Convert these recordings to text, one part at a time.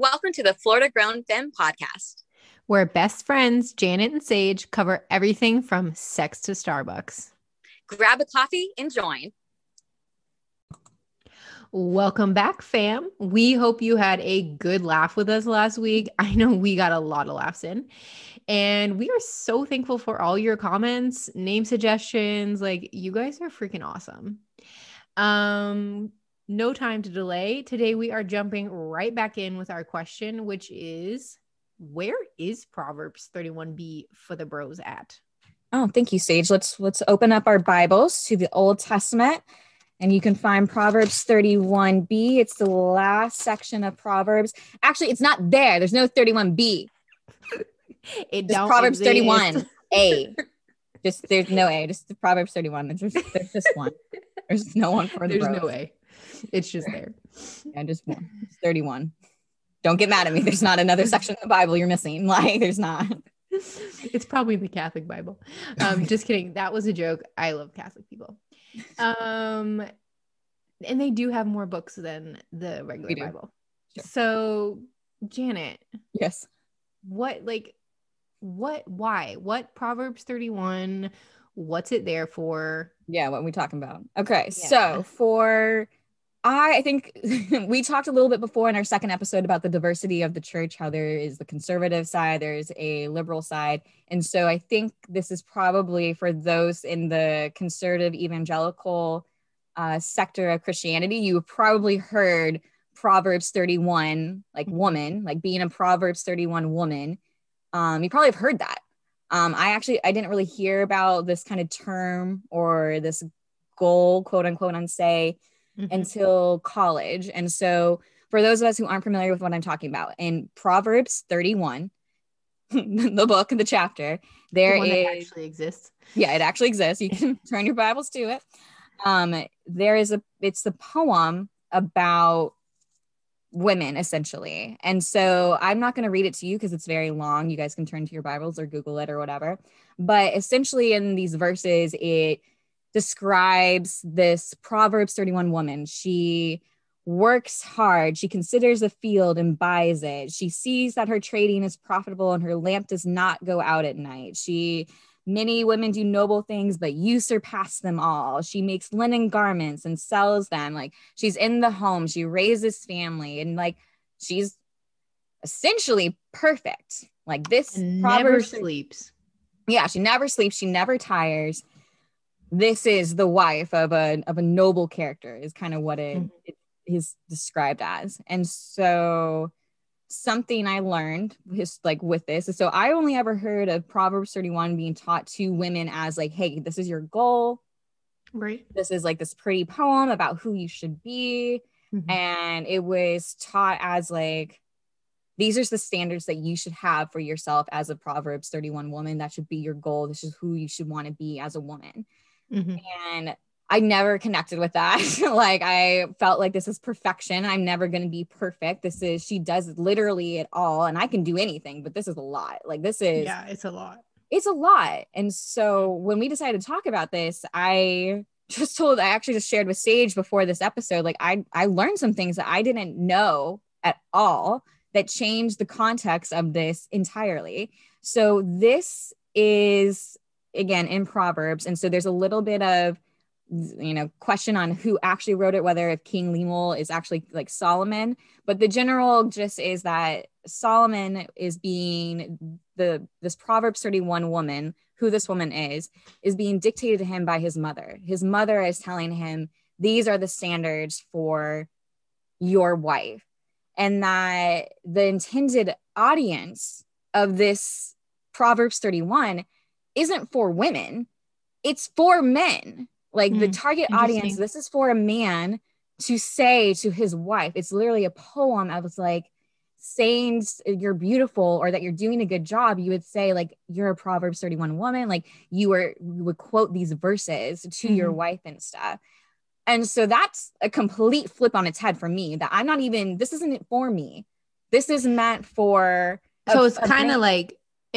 Welcome to the Florida Grown Femme podcast. Where best friends Janet and Sage cover everything from sex to Starbucks. Grab a coffee and join. Welcome back, fam. We hope you had a good laugh with us last week. I know we got a lot of laughs in. And we are so thankful for all your comments, name suggestions. Like, you guys are freaking awesome. No time to delay. Today we are jumping right back in with our question, which is, where is Proverbs 31b for the bros at? Oh, thank you, Sage. Let's open up our Bibles to the Old Testament, and you can find Proverbs 31b. It's the last section of Proverbs. Actually, it's not there. There's no 31b. It's Proverbs 31a. There's no a. Just the Proverbs 31. There's just one. There's no one for the There's bros. no a. It's just there. Yeah, just one. It's 31. Don't get mad at me. There's not another section of the Bible you're missing. Like, there's not. It's probably the Catholic Bible. Just kidding. That was a joke. I love Catholic people. And they do have more books than the regular Bible. Sure. So, Janet. Yes. What Proverbs 31? What's it there for? Yeah, what are we talking about? Okay, yeah. So I think we talked a little bit before in our second episode about the diversity of the church, how there is the conservative side, there's a liberal side. And so I think this is probably for those in the conservative evangelical sector of Christianity. You have probably heard Proverbs 31, like woman, like being a Proverbs 31 woman. You probably have heard that. I didn't really hear about this kind of term or this goal, quote unquote, until college. And so for those of us who aren't familiar with what I'm talking about, in Proverbs 31, the book, the chapter, that actually exists. Yeah, it actually exists. You can turn your Bibles to it. It's the poem about women, essentially. And so I'm not going to read it to you because it's very long. You guys can turn to your Bibles or Google it or whatever. But essentially in these verses, it describes this Proverbs 31 woman. She works hard. She considers a field and buys it. She sees that her trading is profitable and her lamp does not go out at night. Many women do noble things, but you surpass them all. She makes linen garments and sells them. Like, she's in the home. She raises family, and like, she's essentially perfect. Like, this never sleeps. Yeah, she never sleeps. She never tires. This is the wife of a noble character, is kind of what it is described as. And so something I learned is like with this. So I only ever heard of Proverbs 31 being taught to women as like, hey, this is your goal. Right. This is like this pretty poem about who you should be. Mm-hmm. And it was taught as like, these are the standards that you should have for yourself as a Proverbs 31 woman. That should be your goal. This is who you should want to be as a woman. Mm-hmm. And I never connected with that. Like, I felt like this is perfection. I'm never going to be perfect. She does literally it all, and I can do anything, but this is a lot. Like, it's a lot. It's a lot. And so when we decided to talk about this, I actually just shared with Sage before this episode, like I learned some things that I didn't know at all that changed the context of this entirely. So this is, again, in Proverbs. And so there's a little bit of, question on who actually wrote it, whether if King Lemuel is actually like Solomon, but the general gist is that Solomon is being this Proverbs 31 woman, who this woman is being dictated to him by his mother. His mother is telling him, these are the standards for your wife, and that the intended audience of this Proverbs 31 isn't for women, it's for men. Like, the target audience, this is for a man to say to his wife. It's literally a poem. I was like, saying you're beautiful or that you're doing a good job. You would say, like, you're a Proverbs 31 woman. Like, you would quote these verses to your wife and stuff. And so that's a complete flip on its head for me, that this isn't for me. This is meant for. So it's kind of like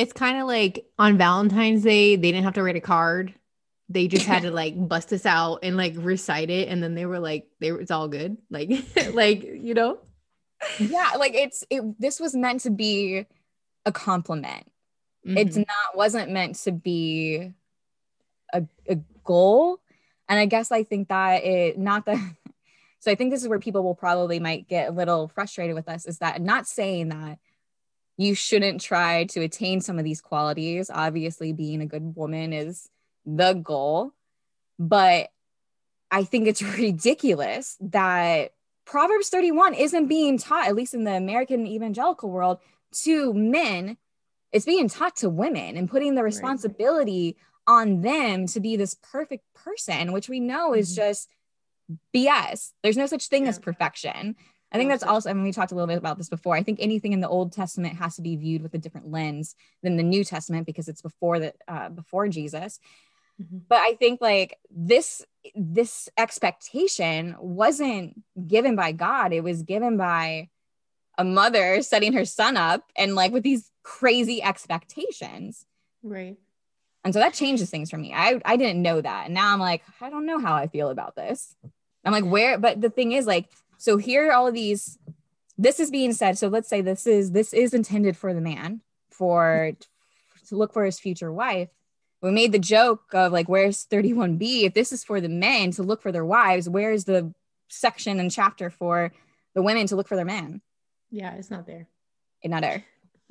on Valentine's Day, they didn't have to write a card. They just had to like bust us out and like recite it. And then they were like, it's all good. Like, Yeah, like this was meant to be a compliment. It's wasn't meant to be a goal. And I guess I think that so I think this is where people will probably might get a little frustrated with us, is that not saying that you shouldn't try to attain some of these qualities. Obviously, being a good woman is the goal. But I think it's ridiculous that Proverbs 31 isn't being taught, at least in the American evangelical world, to men. It's being taught to women and putting the responsibility on them to be this perfect person, which we know is just BS. There's no such thing as perfection. I think that's also, I mean, we talked a little bit about this before. I think anything in the Old Testament has to be viewed with a different lens than the New Testament, because it's before Jesus. But I think like this expectation wasn't given by God. It was given by a mother setting her son up and like with these crazy expectations. Right. And so that changes things for me. I didn't know that. And now I'm like, I don't know how I feel about this. I'm like, where? But the thing is, like, so here are all of these, this is being said. So let's say this is intended for the man to look for his future wife. We made the joke of like, where's 31B? If this is for the men to look for their wives, where's the section and chapter for the women to look for their man? Yeah, it's not there. It's not there.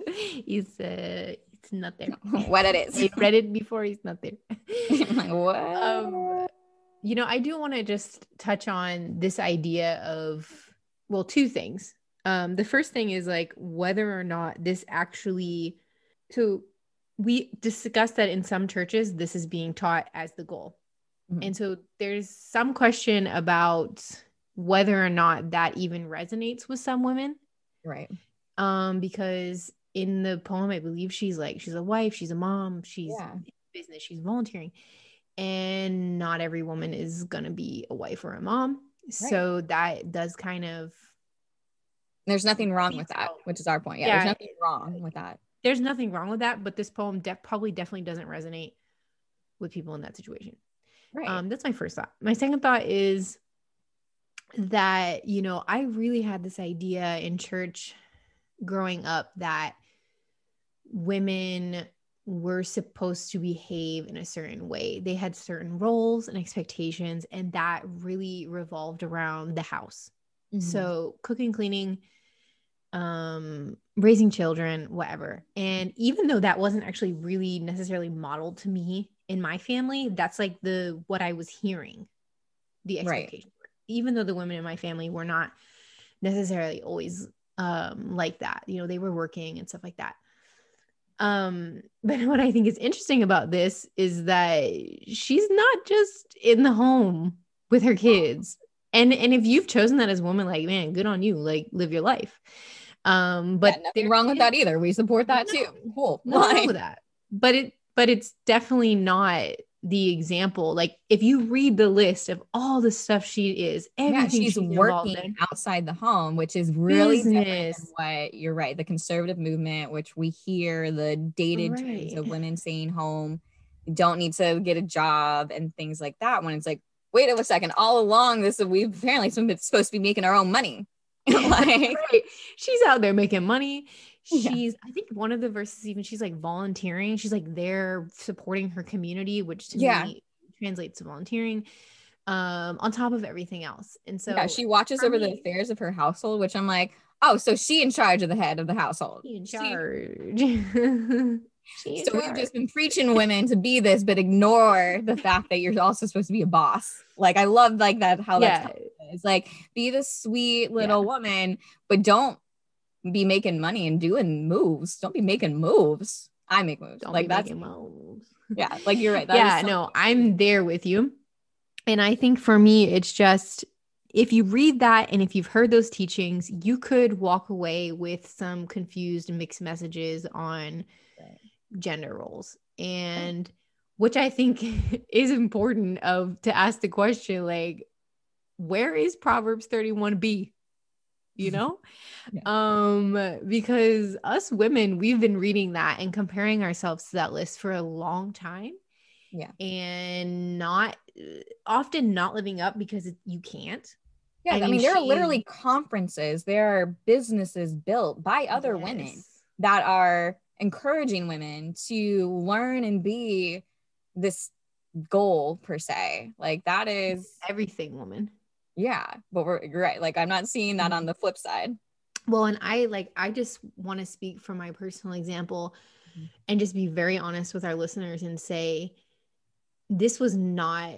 It's not there. What it is. I read it before. It's not there. I'm like, what? You know, I do want to just touch on this idea of, well, two things. The first thing is like whether or not this actually, so we discussed that in some churches, this is being taught as the goal. And so there's some question about whether or not that even resonates with some women. Right. Because in the poem, I believe she's a wife, she's a mom, she's in business, she's volunteering. And not every woman is going to be a wife or a mom. Right. So that does kind of. There's nothing wrong with that, which is our point. Yeah, there's nothing wrong with that. There's nothing wrong with that. But this poem definitely doesn't resonate with people in that situation. Right. That's my first thought. My second thought is that, you know, I really had this idea in church growing up that women were supposed to behave in a certain way. They had certain roles and expectations, and that really revolved around the house. So cooking, cleaning, raising children, whatever. And even though that wasn't actually really necessarily modeled to me in my family, that's like what I was hearing, the expectation. Right. Even though the women in my family were not necessarily always like that, you know, they were working and stuff like that. But what I think is interesting about this is that she's not just in the home with her kids. And if you've chosen that as a woman, like, man, good on you, like live your life. But nothing wrong with that either. We support that too. Cool. Nothing wrong with that. But it's definitely not the example. Like if you read the list of all the stuff she is, everything she's working outside the home, which is really different than what you're right. The conservative movement, which we hear the dated trends of women staying home, don't need to get a job and things like that. When it's like, wait a second, all along we've apparently supposed to be making our own money. Like she's out there making money. I think one of the verses, even she's like volunteering. She's like there supporting her community, which to me translates to volunteering on top of everything else. And so she watches over the affairs of her household, which I'm like, oh, so she in charge of the head of the household. In charge. So we've just been preaching women to be this, but ignore the fact that you're also supposed to be a boss. Like I love like that, how that's it's like, be the sweet little woman, but don't be making money and doing moves. Don't be making moves. I make moves. Don't like that's moves. Yeah, like you're right. No, I'm there with you. And I think for me, it's just, if you read that and if you've heard those teachings, you could walk away with some confused mixed messages on gender roles. And which I think is important to ask the question, like, where is Proverbs 31b? You know? Because us women, we've been reading that and comparing ourselves to that list for a long time. Yeah. And often not living up because you can't. Yeah, I mean, there are literally is, conferences, there are businesses built by other women that are encouraging women to learn and be this goal per se. Like that is everything woman. yeah, but you're right. Like I'm not seeing that on the flip side. Well, and I just want to speak from my personal example and just be very honest with our listeners and say this was not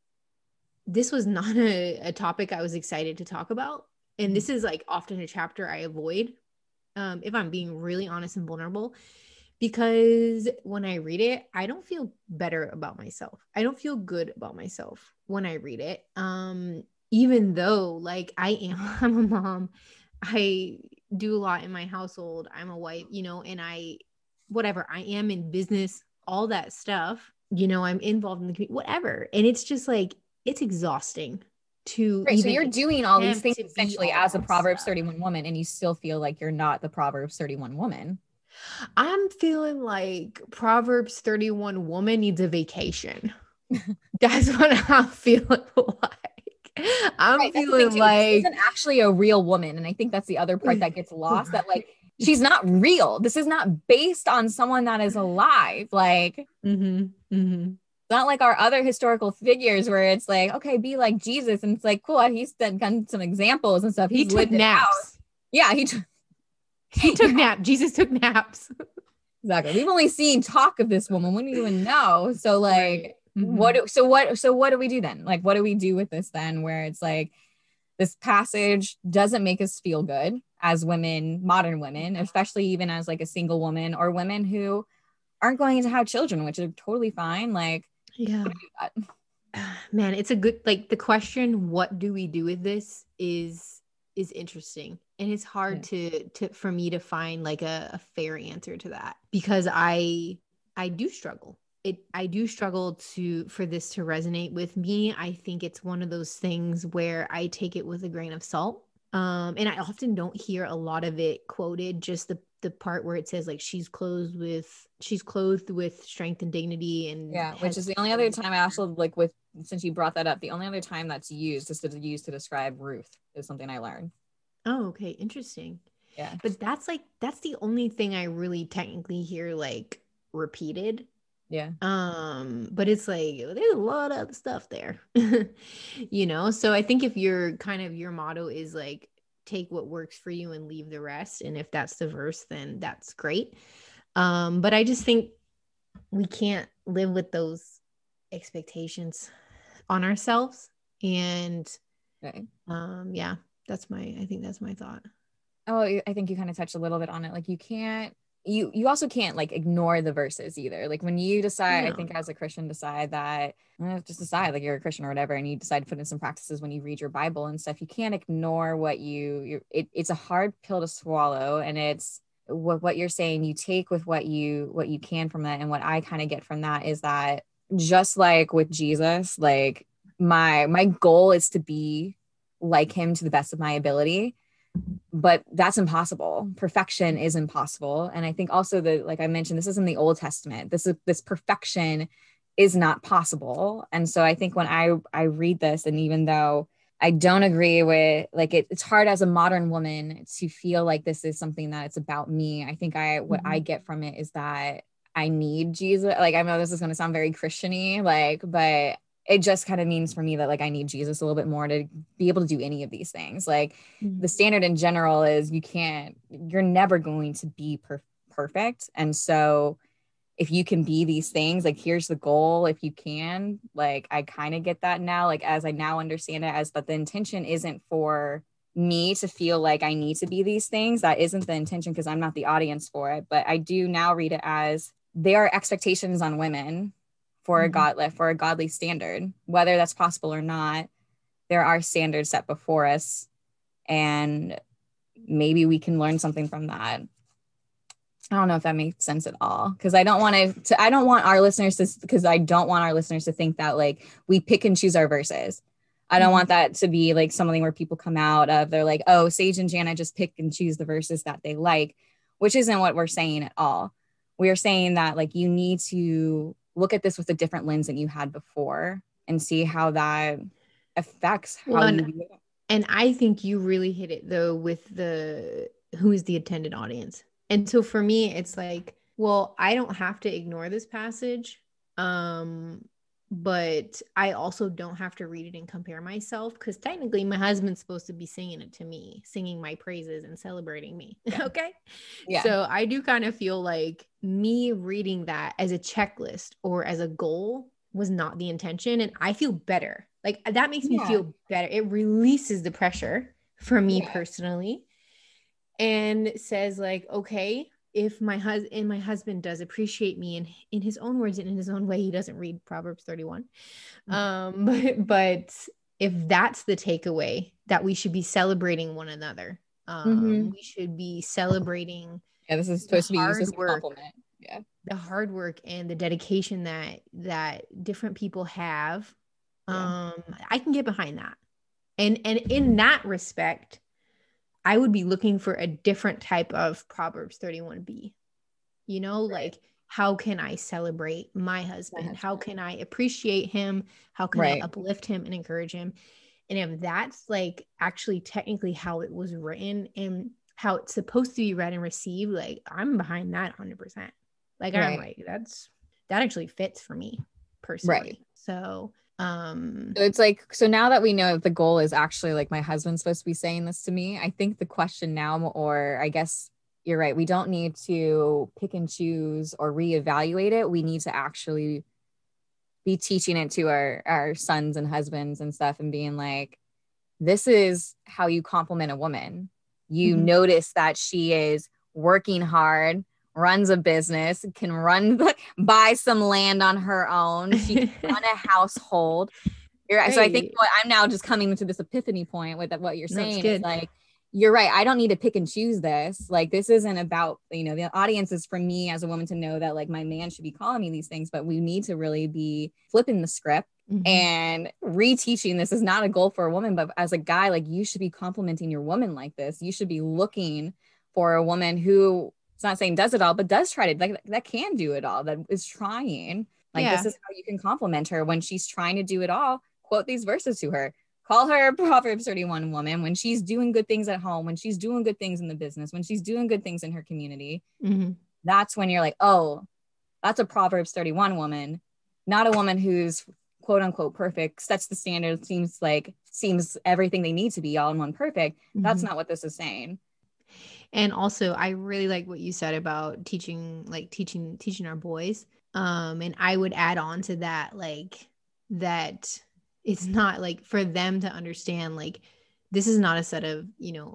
a topic I was excited to talk about. And this is like often a chapter I avoid, if I'm being really honest and vulnerable, because when I read it, I don't feel better about myself. I don't feel good about myself when I read it. Even though like I'm a mom, I do a lot in my household. I'm a wife, and I am in business, all that stuff, I'm involved in the community, whatever. And it's just like, it's exhausting to right, so you're doing all these things essentially as a Proverbs 31 woman, and you still feel like you're not the Proverbs 31 woman. I'm feeling like Proverbs 31 woman needs a vacation. That's what I'm feeling like. I'm feeling like this isn't actually a real woman. And I think that's the other part that gets lost, that like she's not real. This is not based on someone that is alive. Like not like our other historical figures where it's like, okay, be like Jesus. And it's like, cool, he's done some examples and stuff. He took naps. Yeah, he took naps. Jesus took naps. Exactly. We've only seen talk of this woman. We don't even know. So like, what do we do then? Like, what do we do with this then? Where it's like, this passage doesn't make us feel good as women, modern women, especially even as like a single woman or women who aren't going to have children, which are totally fine. Like, yeah, man, it's a good, like the question, what do we do with this is interesting. And it's hard to for me to find like a fair answer to that, because I do struggle. I do struggle for this to resonate with me. I think it's one of those things where I take it with a grain of salt. And I often don't hear a lot of it quoted, just the part where it says like she's clothed with strength and dignity, and which is the only other time I also like with, since you brought that up, the only other time that's used is to describe Ruth is something I learned. Oh, okay, interesting. Yeah, but that's the only thing I really technically hear like repeated. Yeah. But it's like there's a lot of other stuff there. So I think if your motto is like take what works for you and leave the rest, and if that's the verse, then that's great. But I just think we can't live with those expectations on ourselves. And I think that's my thought. Oh, I think you kind of touched a little bit on it. Like you also can't like ignore the verses either. Like when you decide, I think as a Christian decide that just decide like you're a Christian or whatever, and you decide to put in some practices when you read your Bible and stuff, you can't ignore what it's a hard pill to swallow. And it's what you're saying, you take with what you can from that. And what I kind of get from that is that just like with Jesus, like my goal is to be like him to the best of my ability. But that's impossible. Perfection is impossible. And I think also that, like I mentioned, this is in the Old Testament. This perfection is not possible. And so I think when I read this, and even though I don't agree with like it's hard as a modern woman to feel like this is something that it's about me. I think what I get from it is that I need Jesus. Like I know this is going to sound very Christian-y, like, but it just kind of means for me that like I need Jesus a little bit more to be able to do any of these things. Like the standard in general is you're never going to be perfect. And so if you can be these things, like here's the goal. If you can, like, I kind of get that now, like, as I now understand it as that the intention isn't for me to feel like I need to be these things. That isn't the intention because I'm not the audience for it. But I do now read it as there are expectations on women for a godly standard, whether that's possible or not. There are standards set before us, and maybe we can learn something from that. I don't know if that makes sense at all, because I don't want our listeners to think that like we pick and choose our verses. I don't want that to be like something where people come out of, they're like, oh, Sage and Jana just pick and choose the verses that they like, which isn't what we're saying at all. We are saying that like you need to look at this with a different lens than you had before and see how that affects how you view it. And I think you really hit it though with the who is the intended audience. And so for me, it's like, well, I don't have to ignore this passage. But I also don't have to read it and compare myself, because technically my husband's supposed to be singing it to me, singing my praises and celebrating me. Yeah. Okay. Yeah. So I do kind of feel like me reading that as a checklist or as a goal was not the intention. And I feel better. Like that makes me feel better. It releases the pressure for me personally, and says like, okay, if my husband does appreciate me in his own words and in his own way, he doesn't read Proverbs 31. But if that's the takeaway, that we should be celebrating one another. We should be celebrating. Yeah, this is supposed to be used as a compliment. Yeah. The hard work and the dedication that different people have. I can get behind that. And in that respect, I would be looking for a different type of Proverbs 31b, like, how can I celebrate my husband? How can I appreciate him? How can I uplift him and encourage him? And if that's like actually technically how it was written and how it's supposed to be read and received, like I'm behind that 100%. Like I'm like, that actually fits for me personally. So it's like, so now that we know the goal is actually like my husband's supposed to be saying this to me, I think the question now, or I guess you're right, we don't need to pick and choose or reevaluate it. We need to actually be teaching it to our sons and husbands and stuff, and being like, this is how you compliment a woman. You notice that she is working hard, runs a business, can buy some land on her own. She can run a household. So I think I'm now just coming to this epiphany point with what you're saying. It's like, you're right. I don't need to pick and choose this. Like, this isn't about, the audience is for me as a woman to know that like my man should be calling me these things, but we need to really be flipping the script and reteaching. This is not a goal for a woman, but as a guy, like you should be complimenting your woman like this. You should be looking for a woman who, it's not saying does it all, but does try to, like, that can do it all, that is trying. Like, this is how you can compliment her when she's trying to do it all. Quote these verses to her. Call her a Proverbs 31 woman when she's doing good things at home, when she's doing good things in the business, when she's doing good things in her community. That's when you're like, oh, that's a Proverbs 31 woman, not a woman who's quote unquote perfect, sets the standard, seems everything they need to be all in one perfect. That's not what this is saying. And also, I really like what you said about teaching our boys. And I would add on to that, like, that it's not like for them to understand, like, this is not a set of,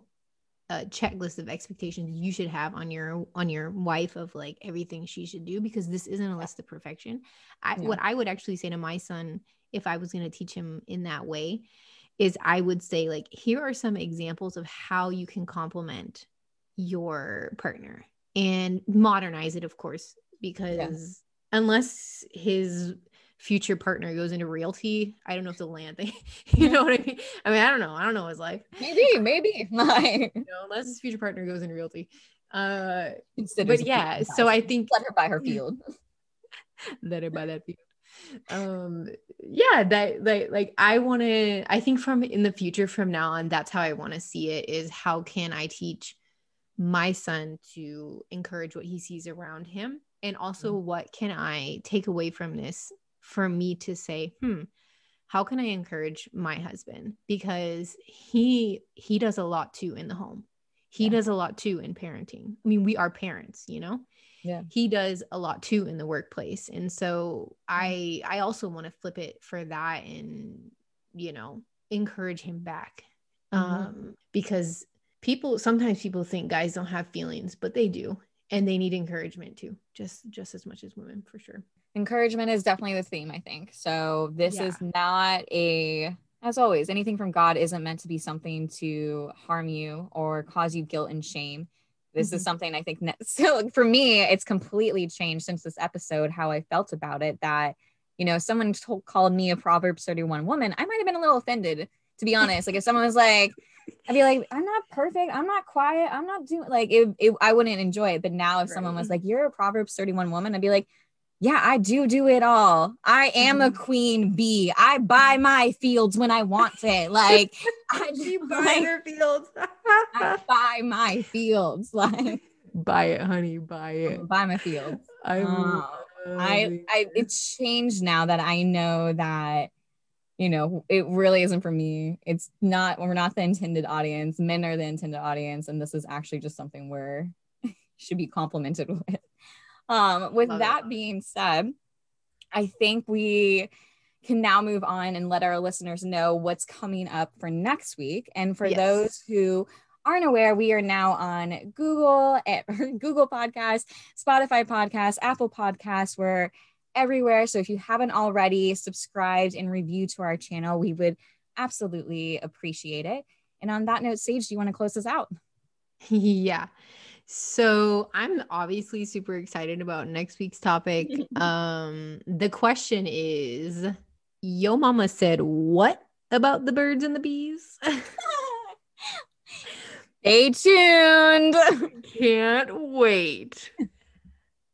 a checklist of expectations you should have on your wife of like everything she should do, because this isn't a list of perfection. What I would actually say to my son, if I was going to teach him in that way, is I would say, like, here are some examples of how you can compliment your partner and modernize it, of course, because unless his future partner goes into realty, I don't know if the land thing, you know what I mean? I don't know his life. Maybe unless his future partner goes into realty. So I think let her buy her field. Let her buy that field. I think from in the future, from now on, that's how I want to see it, is how can I teach my son to encourage what he sees around him, and also what can I take away from this for me to say, how can I encourage my husband, because he does a lot too in the home. He does a lot too in parenting. I mean, we are parents, he does a lot too in the workplace. And so I also want to flip it for that and, encourage him back. Because sometimes people think guys don't have feelings, but they do. And they need encouragement too, just as much as women, for sure. Encouragement is definitely the theme, I think. So this is not as always, anything from God isn't meant to be something to harm you or cause you guilt and shame. This is something I think, so for me, it's completely changed since this episode, how I felt about it, that, someone called me a Proverbs 31 woman, I might've been a little offended, to be honest. Like, if someone was like, I'd be like, I'm not perfect, I'm not quiet, I'm not doing, like, I wouldn't enjoy it. But now if someone was like, you're a Proverbs 31 woman, I'd be like, Yeah, I do it all. I am a queen bee. I buy my fields when I want it. Like, She buys her fields. I buy my fields. Like, buy it, honey. Buy I'm it. gonna buy my fields. I It's changed now that I know that, you know, it really isn't for me. It's not, we're not the intended audience. Men are the intended audience, and this is actually just something we're should be complimented with. With that being said, I think we can now move on and let our listeners know what's coming up for next week. And for those who aren't aware, we are now on Google Podcasts, Spotify Podcasts, Apple Podcasts. We're everywhere. So if you haven't already subscribed and reviewed to our channel, we would absolutely appreciate it. And on that note, Sage, do you want to close this out? Yeah. So I'm obviously super excited about next week's topic. The question is, Yo Mama said what about the birds and the bees? Stay tuned. Can't wait.